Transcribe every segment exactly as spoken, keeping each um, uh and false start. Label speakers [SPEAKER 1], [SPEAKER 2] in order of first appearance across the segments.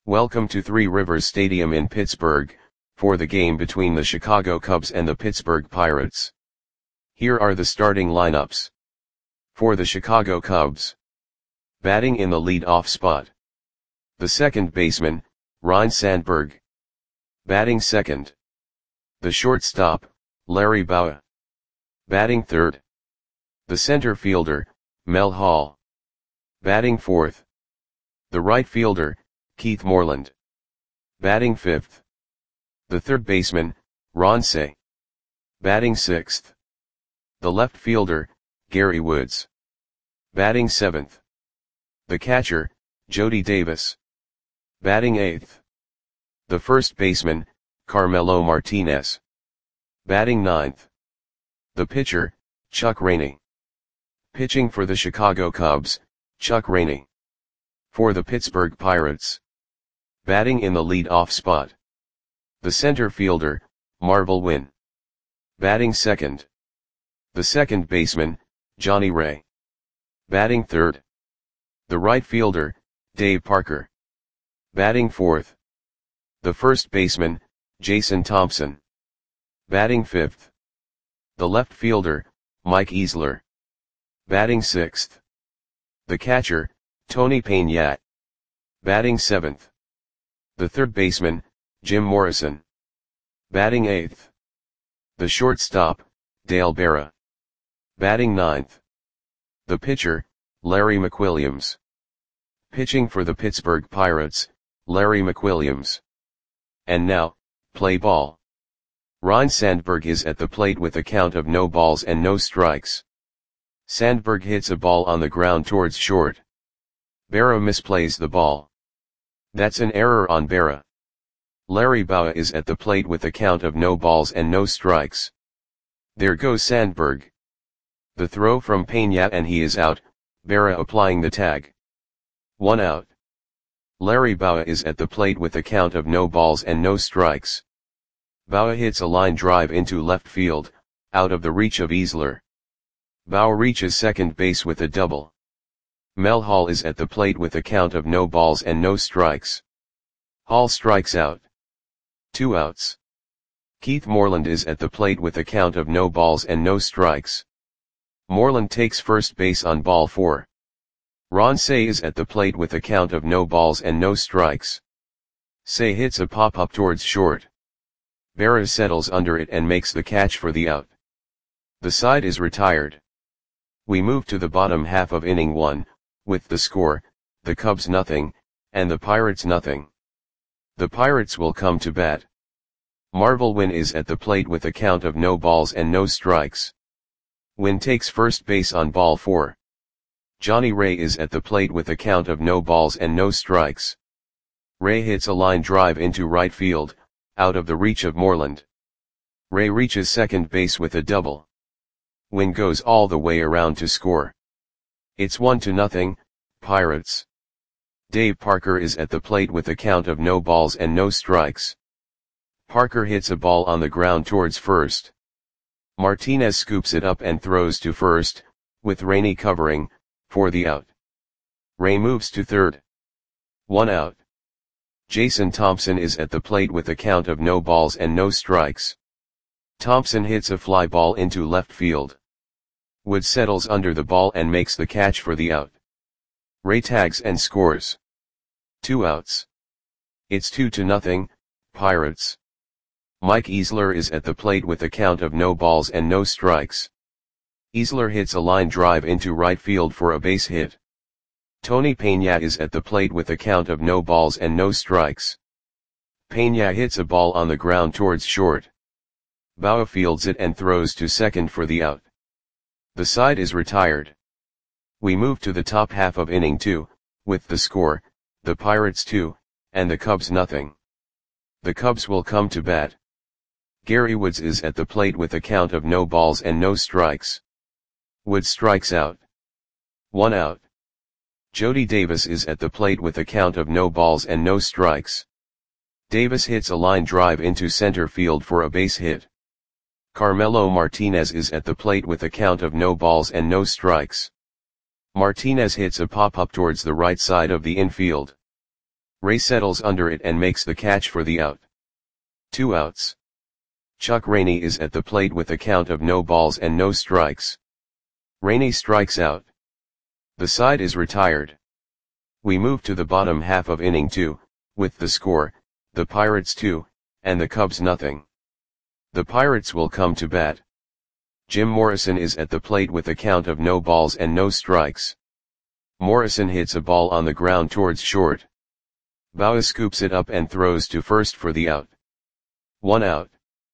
[SPEAKER 1] Welcome to Three Rivers Stadium in Pittsburgh, for the game between the Chicago Cubs and the Pittsburgh Pirates. Here are the starting lineups. For the Chicago Cubs. Batting in the lead-off spot. The second baseman, Ryne Sandberg. Batting second. The shortstop, Larry Bowa. Batting third. The center fielder, Mel Hall. Batting fourth. The right fielder, Keith Moreland. Batting fifth. The third baseman, Ron Cey. Batting sixth. The left fielder, Gary Woods. Batting seventh. The catcher, Jody Davis. Batting eighth. The first baseman, Carmelo Martinez. Batting ninth. The pitcher, Chuck Rainey. Pitching for the Chicago Cubs, Chuck Rainey. For the Pittsburgh Pirates. Batting in the lead-off spot. The center fielder, Marvel Wynn. Batting second. The second baseman, Johnny Ray. Batting third. The right fielder, Dave Parker. Batting fourth. The first baseman, Jason Thompson. Batting fifth. The left fielder, Mike Easler. Batting sixth. The catcher, Tony Peña. Batting seventh. The third baseman, Jim Morrison. Batting eighth. The shortstop, Dale Berra. Batting ninth. The pitcher, Larry McWilliams. Pitching for the Pittsburgh Pirates, Larry McWilliams. And now, play ball. Ryne Sandberg is at the plate with a count of no balls and no strikes. Sandberg hits a ball on the ground towards short. Berra misplays the ball. That's an error on Berra. Larry Bowa is at the plate with a count of no balls and no strikes. There goes Sandberg. The throw from Peña and he is out, Berra applying the tag. One out. Larry Bowa is at the plate with a count of no balls and no strikes. Bowa hits a line drive into left field, out of the reach of Easler. Bowa reaches second base with a double. Mel Hall is at the plate with a count of no balls and no strikes. Hall strikes out. Two outs. Keith Moreland is at the plate with a count of no balls and no strikes. Moreland takes first base on ball four. Ron Cey is at the plate with a count of no balls and no strikes. Cey hits a pop-up towards short. Berra settles under it and makes the catch for the out. The side is retired. We move to the bottom half of inning one, with the score, the Cubs nothing, and the Pirates nothing. The Pirates will come to bat. Marvel Wynn is at the plate with a count of no balls and no strikes. Wynn takes first base on ball four. Johnny Ray is at the plate with a count of no balls and no strikes. Ray hits a line drive into right field, out of the reach of Moreland. Ray reaches second base with a double. Wynn goes all the way around to score. It's one to nothing, Pirates. Dave Parker is at the plate with a count of no balls and no strikes. Parker hits a ball on the ground towards first. Martinez scoops it up and throws to first, with Rainey covering, for the out. Ray moves to third. One out. Jason Thompson is at the plate with a count of no balls and no strikes. Thompson hits a fly ball into left field. Wood settles under the ball and makes the catch for the out. Ray tags and scores. Two outs. It's two to nothing, Pirates. Mike Easler is at the plate with a count of no balls and no strikes. Easler hits a line drive into right field for a base hit. Tony Peña is at the plate with a count of no balls and no strikes. Peña hits a ball on the ground towards short. Bowa fields it and throws to second for the out. The side is retired. We move to the top half of inning two, with the score, the Pirates two, and the Cubs nothing. The Cubs will come to bat. Gary Woods is at the plate with a count of no balls and no strikes. Woods strikes out. One out. Jody Davis is at the plate with a count of no balls and no strikes. Davis hits a line drive into center field for a base hit. Carmelo Martinez is at the plate with a count of no balls and no strikes. Martinez hits a pop-up towards the right side of the infield. Ray settles under it and makes the catch for the out. Two outs. Chuck Rainey is at the plate with a count of no balls and no strikes. Rainey strikes out. The side is retired. We move to the bottom half of inning two, with the score, the Pirates two, and the Cubs nothing. The Pirates will come to bat. Jim Morrison is at the plate with a count of no balls and no strikes. Morrison hits a ball on the ground towards short. Bauer scoops it up and throws to first for the out. One out.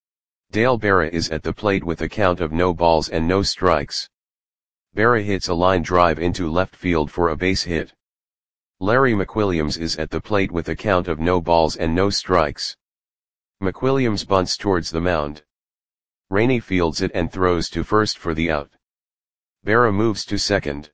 [SPEAKER 1] Dale Berra is at the plate with a count of no balls and no strikes. Berra hits a line drive into left field for a base hit. Larry McWilliams is at the plate with a count of no balls and no strikes. McWilliams bunts towards the mound. Rainey fields it and throws to first for the out. Berra moves to second.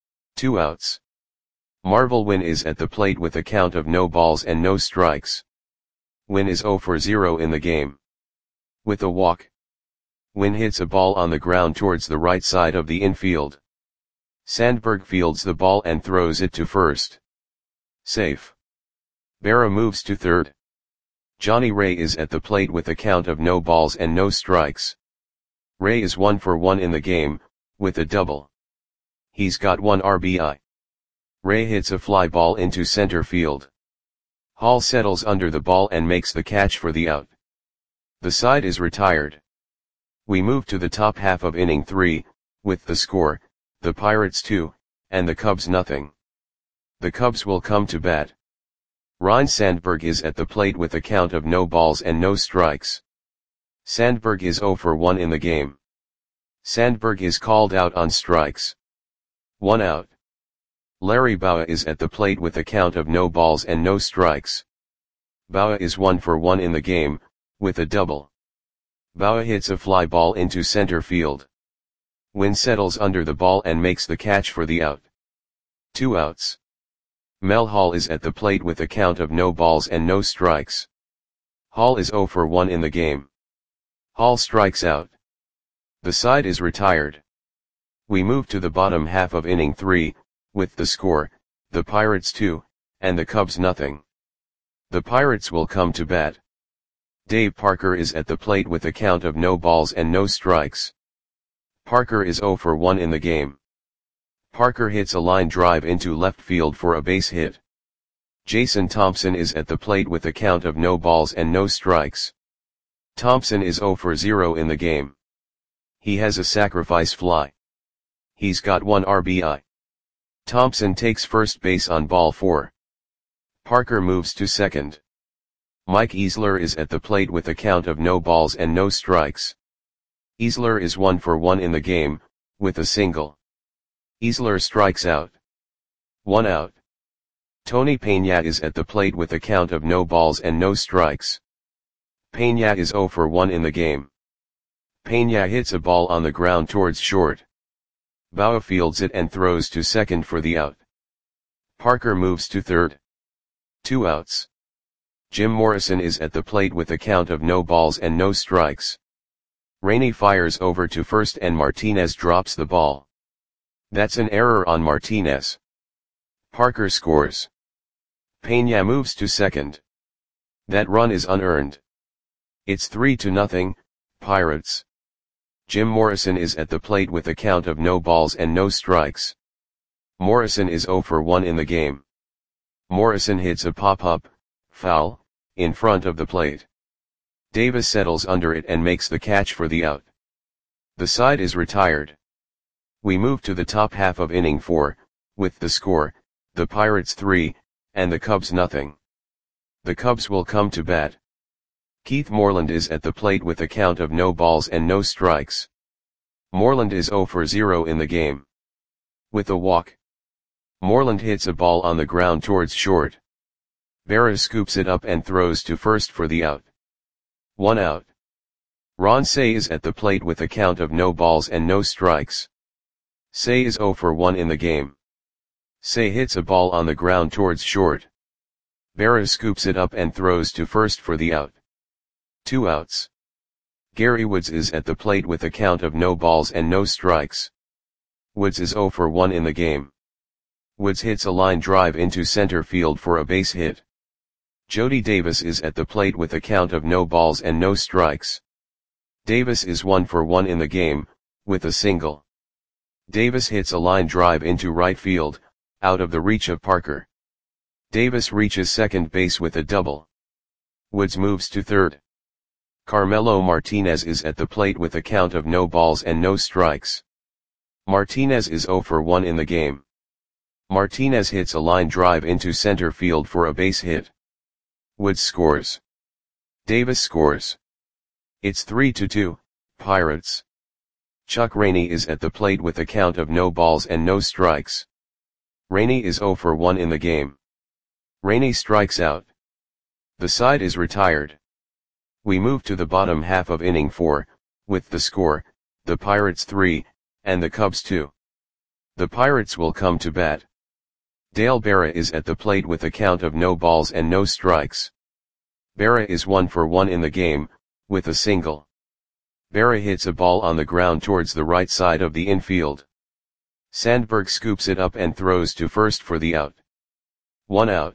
[SPEAKER 1] Two outs. Marvel Wynn is at the plate with a count of no balls and no strikes. Wynn is zero for zero in the game. With a walk. Wynn hits a ball on the ground towards the right side of the infield. Sandberg fields the ball and throws it to first. Safe. Berra moves to third. Johnny Ray is at the plate with a count of no balls and no strikes. Ray is one for one in the game, with a double. He's got one R B I. Ray hits a fly ball into center field. Hall settles under the ball and makes the catch for the out. The side is retired. We move to the top half of inning three, with the score, the Pirates two, and the Cubs nothing. The Cubs will come to bat. Ryne Sandberg is at the plate with a count of no balls and no strikes. Sandberg is zero for one in the game. Sandberg is called out on strikes. One out. Larry Bauer is at the plate with a count of no balls and no strikes. Bauer is one for one in the game, with a double. Bauer hits a fly ball into center field. Wynn settles under the ball and makes the catch for the out. Two outs. Mel Hall is at the plate with a count of no balls and no strikes. Hall is zero for one in the game. Hall strikes out. The side is retired. We move to the bottom half of inning three, with the score, the Pirates two, and the Cubs nothing. The Pirates will come to bat. Dave Parker is at the plate with a count of no balls and no strikes. Parker is zero for one in the game. Parker hits a line drive into left field for a base hit. Jason Thompson is at the plate with a count of no balls and no strikes. Thompson is zero for zero in the game. He has a sacrifice fly. He's got one R B I. Thompson takes first base on ball four. Parker moves to second. Mike Easler is at the plate with a count of no balls and no strikes. Easler is one for one in the game, with a single. Easler strikes out. One out. Tony Peña is at the plate with a count of no balls and no strikes. Peña is zero for one in the game. Peña hits a ball on the ground towards short. Bauer fields it and throws to second for the out. Parker moves to third. Two outs. Jim Morrison is at the plate with a count of no balls and no strikes. Rainey fires over to first and Martinez drops the ball. That's an error on Martinez. Parker scores. Peña moves to second. That run is unearned. It's three to nothing, Pirates. Jim Morrison is at the plate with a count of no balls and no strikes. Morrison is zero for one in the game. Morrison hits a pop-up, foul, in front of the plate. Davis settles under it and makes the catch for the out. The side is retired. We move to the top half of inning four, with the score, the Pirates three, and the Cubs nothing. The Cubs will come to bat. Keith Moreland is at the plate with a count of no balls and no strikes. Moreland is zero for zero in the game. With a walk. Moreland hits a ball on the ground towards short. Berra scoops it up and throws to first for the out. One out. Ron Cey is at the plate with a count of no balls and no strikes. Cey is zero for one in the game. Cey hits a ball on the ground towards short. Berra scoops it up and throws to first for the out. Two outs. Gary Woods is at the plate with a count of no balls and no strikes. Woods is zero for one in the game. Woods hits a line drive into center field for a base hit. Jody Davis is at the plate with a count of no balls and no strikes. Davis is one for one in the game, with a single. Davis hits a line drive into right field, out of the reach of Parker. Davis reaches second base with a double. Woods moves to third. Carmelo Martinez is at the plate with a count of no balls and no strikes. Martinez is zero for one in the game. Martinez hits a line drive into center field for a base hit. Woods scores. Davis scores. It's three to two, Pirates. Chuck Rainey is at the plate with a count of no balls and no strikes. Rainey is zero for one in the game. Rainey strikes out. The side is retired. We move to the bottom half of inning four, with the score, the Pirates three, and the Cubs two. The Pirates will come to bat. Dale Berra is at the plate with a count of no balls and no strikes. Berra is one for one in the game, with a single. Berra hits a ball on the ground towards the right side of the infield. Sandberg scoops it up and throws to first for the out. One out.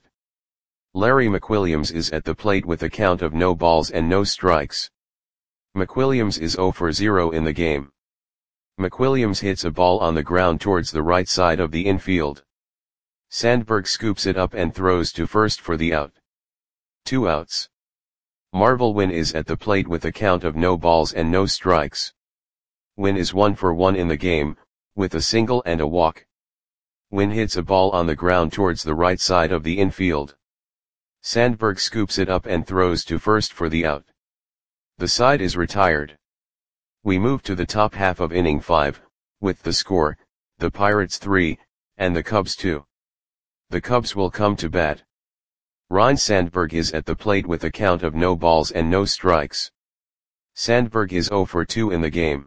[SPEAKER 1] Larry McWilliams is at the plate with a count of no balls and no strikes. McWilliams is zero for zero in the game. McWilliams hits a ball on the ground towards the right side of the infield. Sandberg scoops it up and throws to first for the out. Two outs. Marvel Wynn is at the plate with a count of no balls and no strikes. Wynn is one for one in the game, with a single and a walk. Wynn hits a ball on the ground towards the right side of the infield. Sandberg scoops it up and throws to first for the out. The side is retired. We move to the top half of inning five, with the score, the Pirates three, and the Cubs two. The Cubs will come to bat. Ryne Sandberg is at the plate with a count of no balls and no strikes. Sandberg is zero for two in the game.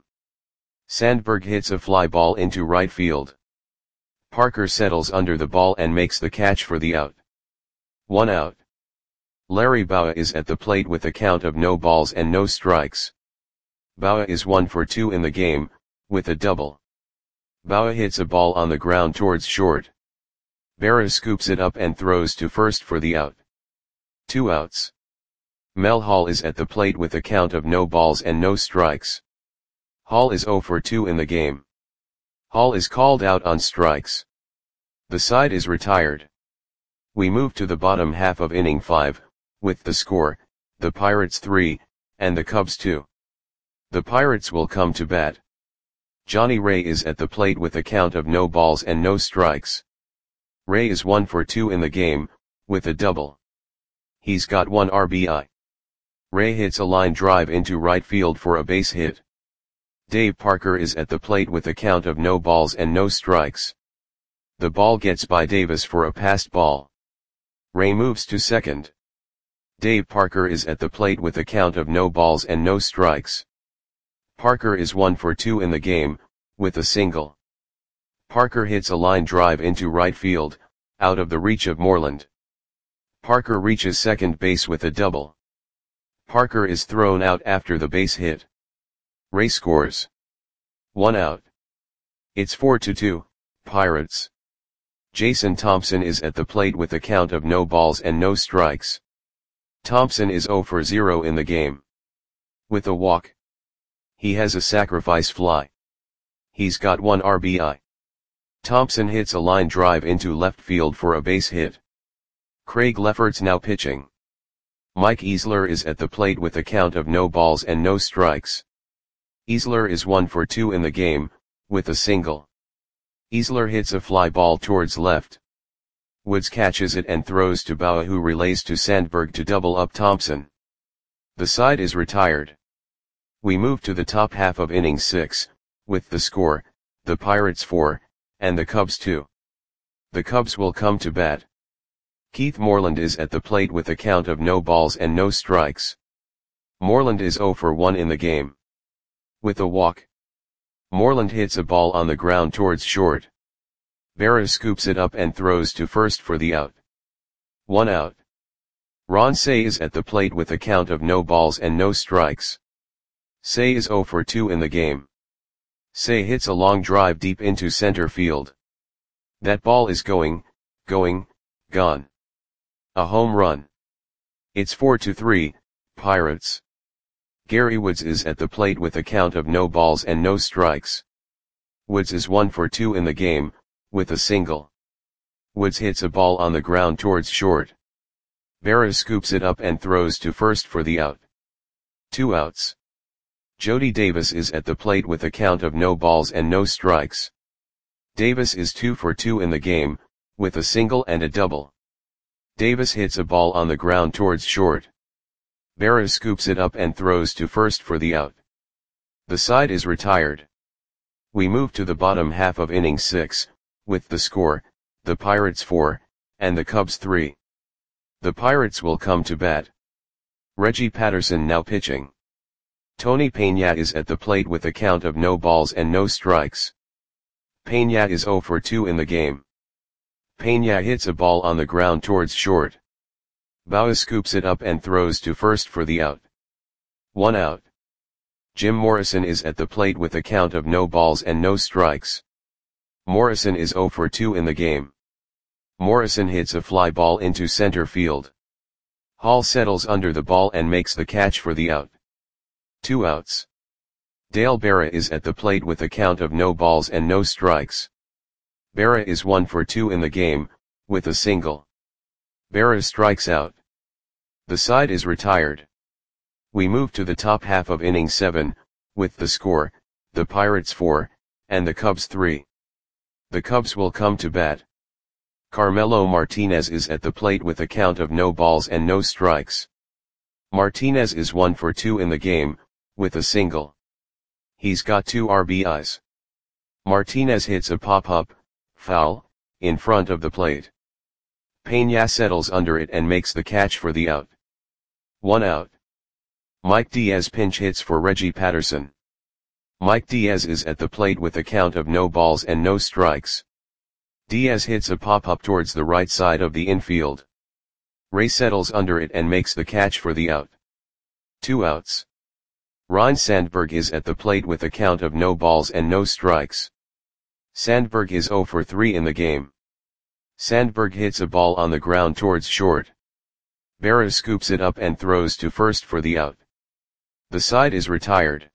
[SPEAKER 1] Sandberg hits a fly ball into right field. Parker settles under the ball and makes the catch for the out. One out. Larry Bowa is at the plate with a count of no balls and no strikes. Bowa is one for two in the game, with a double. Bowa hits a ball on the ground towards short. Berra scoops it up and throws to first for the out. Two outs. Mel Hall is at the plate with a count of no balls and no strikes. Hall is zero for two in the game. Hall is called out on strikes. The side is retired. We move to the bottom half of inning five, with the score, the Pirates three, and the Cubs two. The Pirates will come to bat. Johnny Ray is at the plate with a count of no balls and no strikes. Ray is one for two in the game, with a double. He's got one R B I. Ray hits a line drive into right field for a base hit. Dave Parker is at the plate with a count of no balls and no strikes. The ball gets by Davis for a passed ball. Ray moves to second. Dave Parker is at the plate with a count of no balls and no strikes. Parker is one for two in the game, with a single. Parker hits a line drive into right field, out of the reach of Moreland. Parker reaches second base with a double. Parker is thrown out after the base hit. Ray scores. One out. It's four to two, Pirates. Jason Thompson is at the plate with a count of no balls and no strikes. Thompson is zero for zero in the game. With a walk. He has a sacrifice fly. He's got one R B I. Thompson hits a line drive into left field for a base hit. Craig Lefferts now pitching. Mike Easler is at the plate with a count of no balls and no strikes. Easler is one for two in the game, with a single. Easler hits a fly ball towards left. Woods catches it and throws to Bowa, who relays to Sandberg to double up Thompson. The side is retired. We move to the top half of inning six, with the score, the Pirates four, and the Cubs two. The Cubs will come to bat. Keith Moreland is at the plate with a count of no balls and no strikes. Moreland is zero for one in the game. With a walk. Moreland hits a ball on the ground towards short. Berra scoops it up and throws to first for the out. One out. Ron Cey is at the plate with a count of no balls and no strikes. Cey is zero for two in the game. Cey hits a long drive deep into center field. That ball is going, going, gone. A home run. It's four to three, Pirates. Gary Woods is at the plate with a count of no balls and no strikes. Woods is one for two in the game, with a single. Woods hits a ball on the ground towards short. Berra scoops it up and throws to first for the out. Two outs. Jody Davis is at the plate with a count of no balls and no strikes. Davis is two for two in the game, with a single and a double. Davis hits a ball on the ground towards short. Berra scoops it up and throws to first for the out. The side is retired. We move to the bottom half of inning six, with the score, the Pirates four, and the Cubs three. The Pirates will come to bat. Reggie Patterson now pitching. Tony Peña is at the plate with a count of no balls and no strikes. Peña is zero for two in the game. Peña hits a ball on the ground towards short. Bauer scoops it up and throws to first for the out. One out. Jim Morrison is at the plate with a count of no balls and no strikes. Morrison is zero for two in the game. Morrison hits a fly ball into center field. Hall settles under the ball and makes the catch for the out. Two outs. Dale Berra is at the plate with a count of no balls and no strikes. Berra is one for two in the game, with a single. Berra strikes out. The side is retired. We move to the top half of inning seven, with the score, the Pirates four, and the Cubs three. The Cubs will come to bat. Carmelo Martinez is at the plate with a count of no balls and no strikes. Martinez is one for two in the game, with a single. He's got two R B Is. Martinez hits a pop-up, foul, in front of the plate. Peña settles under it and makes the catch for the out. One out. Mike Diaz pinch hits for Reggie Patterson. Mike Diaz is at the plate with a count of no balls and no strikes. Diaz hits a pop-up towards the right side of the infield. Ray settles under it and makes the catch for the out. Two outs. Ryne Sandberg is at the plate with a count of no balls and no strikes. Sandberg is zero for three in the game. Sandberg hits a ball on the ground towards short. Berra scoops it up and throws to first for the out. The side is retired.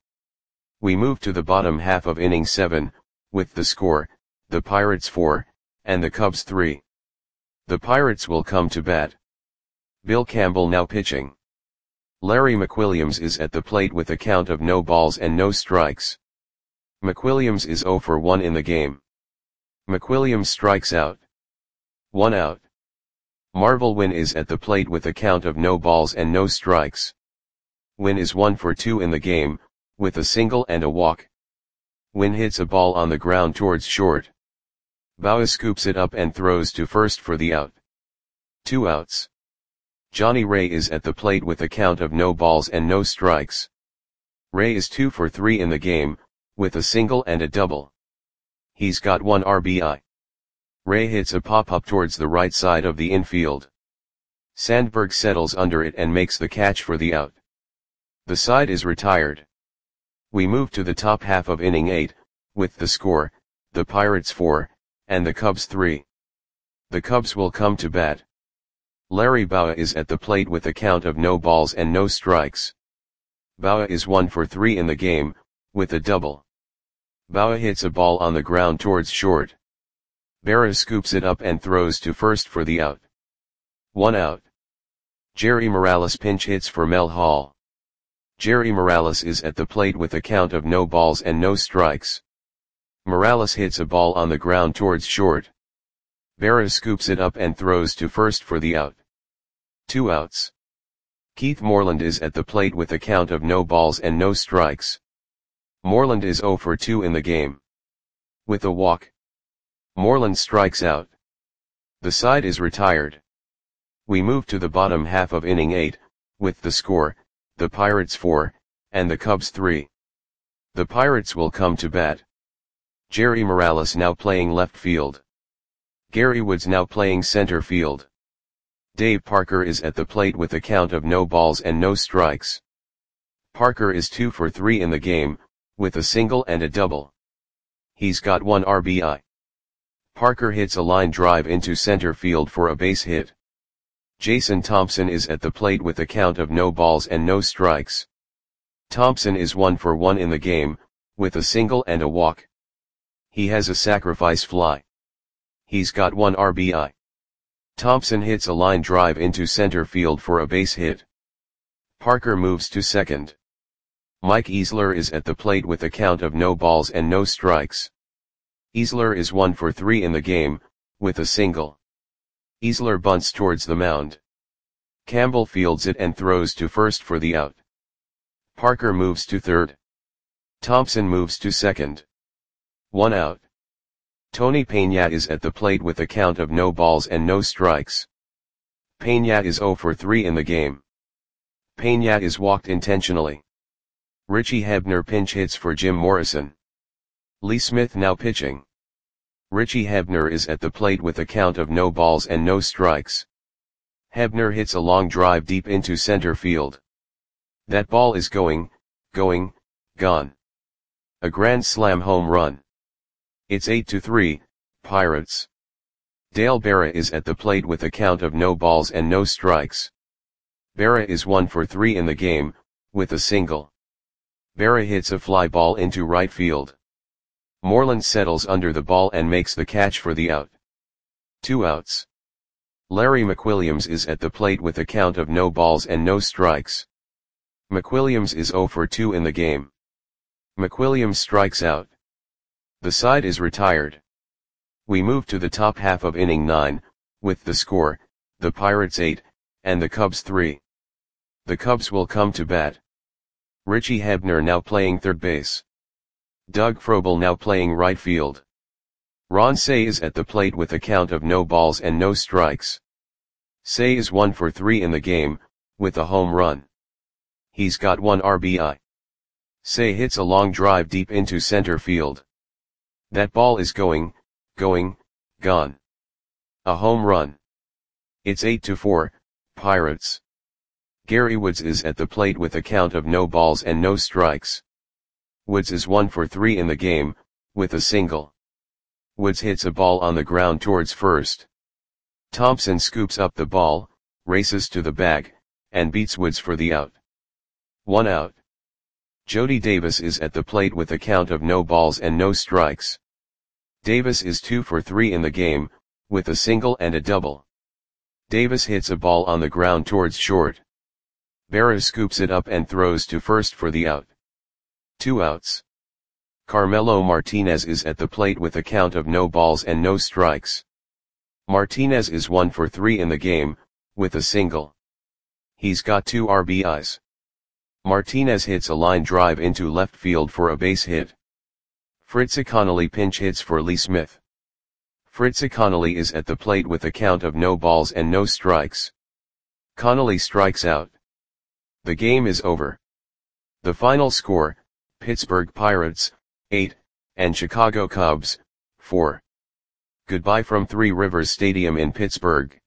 [SPEAKER 1] We move to the bottom half of inning seven, with the score, the Pirates four, and the Cubs three. The Pirates will come to bat. Bill Campbell now pitching. Larry McWilliams is at the plate with a count of no balls and no strikes. McWilliams is zero for one in the game. McWilliams strikes out. One out. Marvel Wynn is at the plate with a count of no balls and no strikes. Wynn is one for two in the game, with a single and a walk. Wynn hits a ball on the ground towards short. Bauer scoops it up and throws to first for the out. Two outs. Johnny Ray is at the plate with a count of no balls and no strikes. Ray is two for three in the game, with a single and a double. He's got one R B I. Ray hits a pop-up towards the right side of the infield. Sandberg settles under it and makes the catch for the out. The side is retired. We move to the top half of inning eight, with the score, the Pirates four, and the Cubs three. The Cubs will come to bat. Larry Bowa is at the plate with a count of no balls and no strikes. Bowa is one for three in the game, with a double. Bowa hits a ball on the ground towards short. Berra scoops it up and throws to first for the out. One out. Jerry Morales pinch hits for Mel Hall. Jerry Morales is at the plate with a count of no balls and no strikes. Morales hits a ball on the ground towards short. Berra scoops it up and throws to first for the out. Two outs. Keith Moreland is at the plate with a count of no balls and no strikes. Moreland is zero for two in the game. With a walk. Moreland strikes out. The side is retired. We move to the bottom half of inning eight, with the score, the Pirates four, and the Cubs three. The Pirates will come to bat. Jerry Morales now playing left field. Gary Woods now playing center field. Dave Parker is at the plate with a count of no balls and no strikes. Parker is two for three in the game, with a single and a double. He's got one R B I. Parker hits a line drive into center field for a base hit. Jason Thompson is at the plate with a count of no balls and no strikes. Thompson is one for one in the game, with a single and a walk. He has a sacrifice fly. He's got one R B I. Thompson hits a line drive into center field for a base hit. Parker moves to second. Mike Easler is at the plate with a count of no balls and no strikes. Easler is one for three in the game, with a single. Easler bunts towards the mound. Campbell fields it and throws to first for the out. Parker moves to third. Thompson moves to second. One out. Tony Peña is at the plate with a count of no balls and no strikes. Peña is zero for three in the game. Peña is walked intentionally. Richie Hebner pinch hits for Jim Morrison. Lee Smith now pitching. Richie Hebner is at the plate with a count of no balls and no strikes. Hebner hits a long drive deep into center field. That ball is going, going, gone. A grand slam home run. It's eight to three, Pirates. Dale Berra is at the plate with a count of no balls and no strikes. Berra is one for three in the game, with a single. Berra hits a fly ball into right field. Moreland settles under the ball and makes the catch for the out. Two outs. Larry McWilliams is at the plate with a count of no balls and no strikes. McWilliams is zero for two in the game. McWilliams strikes out. The side is retired. We move to the top half of inning nine, with the score, the Pirates eight, and the Cubs three. The Cubs will come to bat. Richie Hebner now playing third base. Doug Frobel now playing right field. Ron Cey is at the plate with a count of no balls and no strikes. Cey is one for three in the game, with a home run. He's got one R B I. Cey hits a long drive deep into center field. That ball is going, going, gone. A home run. It's eight to four, Pirates. Gary Woods is at the plate with a count of no balls and no strikes. Woods is one for three in the game, with a single. Woods hits a ball on the ground towards first. Thompson scoops up the ball, races to the bag, and beats Woods for the out. One out. Jody Davis is at the plate with a count of no balls and no strikes. Davis is two for three in the game, with a single and a double. Davis hits a ball on the ground towards short. Berra scoops it up and throws to first for the out. Two outs. Carmelo Martinez is at the plate with a count of no balls and no strikes. Martinez is one for three in the game, with a single. He's got two R B Is. Martinez hits a line drive into left field for a base hit. Fritzy Connolly pinch hits for Lee Smith. Fritzy Connolly is at the plate with a count of no balls and no strikes. Connolly strikes out. The game is over. The final score, Pittsburgh Pirates, eight, and Chicago Cubs, four. Goodbye from Three Rivers Stadium in Pittsburgh.